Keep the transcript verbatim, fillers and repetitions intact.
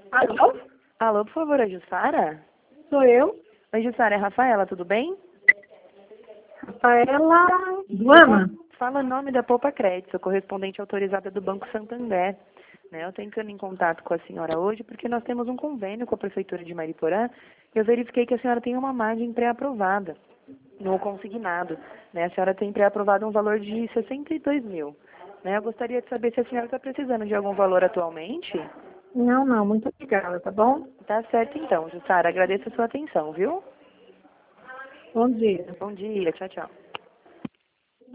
Alô? Alô, por favor, a Jussara? Sou eu, Oi, Jussara, é a Rafaela, tudo bem? Rafaela Luana. Fala o nome da Poupa Crédito, sou correspondente autorizada do Banco Santander. Né, eu estou entrando em contato com a senhora hoje porque nós temos um convênio com a Prefeitura de Mariporã e eu verifiquei que a senhora tem uma margem pré-aprovada no consignado. Né, a senhora tem pré-aprovado um valor de sessenta e dois mil. Né, eu gostaria de saber se a senhora está precisando de algum valor atualmente. Não, não, muito obrigada, tá bom? Tá certo então, Jussara, agradeço a sua atenção, viu? Bom dia. Bom dia, tchau, tchau.